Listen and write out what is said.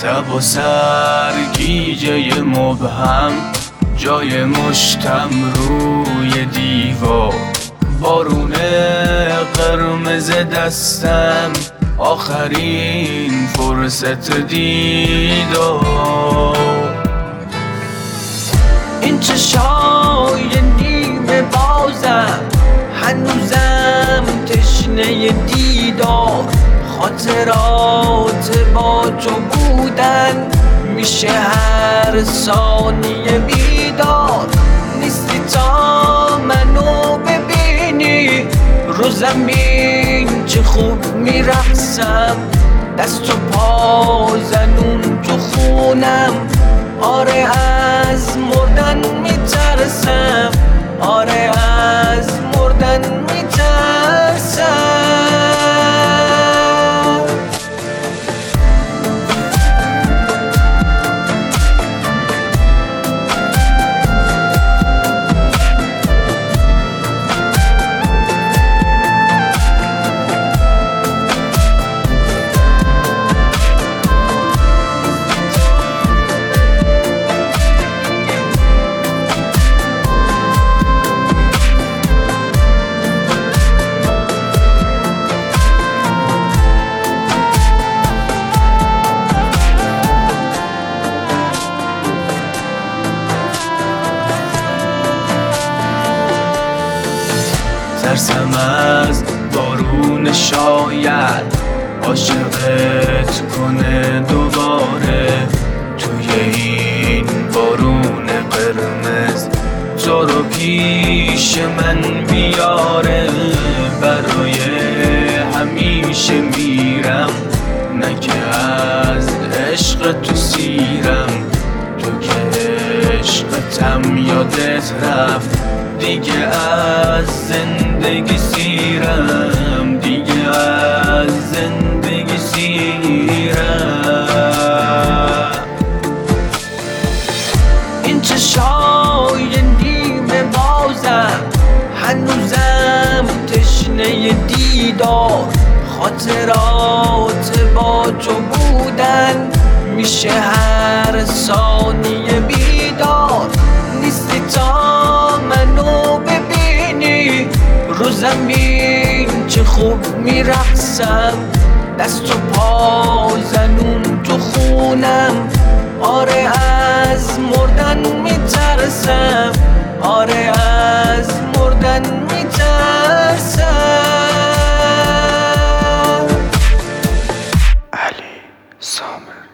تب و سرگیجه مبهم، جای مشتم روی دیوار، بارون قرمز دستم، آخرین فرصت دیدار. این چشای نیمه بازم هنوزم تشنه دیدار، خاطرات با تو بودن میشه هر ثانیه بیدار. نیستی تا منو ببینی رو زمین چه خوب میرقصم، دست و پا زنون تو خونم، آره از مردن میترسم، آره از مردن میترسم. ترسم از بارون شاید عاشقت کنه دوباره، توی این بارون قرمز تو رو پیش من بیاره. برای همیشه میرم، نه که از عشق تو سیرم، تو که عشقتم یادت رفت، دیگه از زندگی سیرم، دیگه از زندگی سیرم. این چشای نیمه بازم هنوزم تشنه دیدار، خاطرات با تو بودن میشه هر ثانیه بیدار. نیستی تا منو ببینی رو زمین چه خوب میرقصم، دست و پا زنون تو خونم، آره از مردن میترسم، آره از مردن میترسم. علی سامر.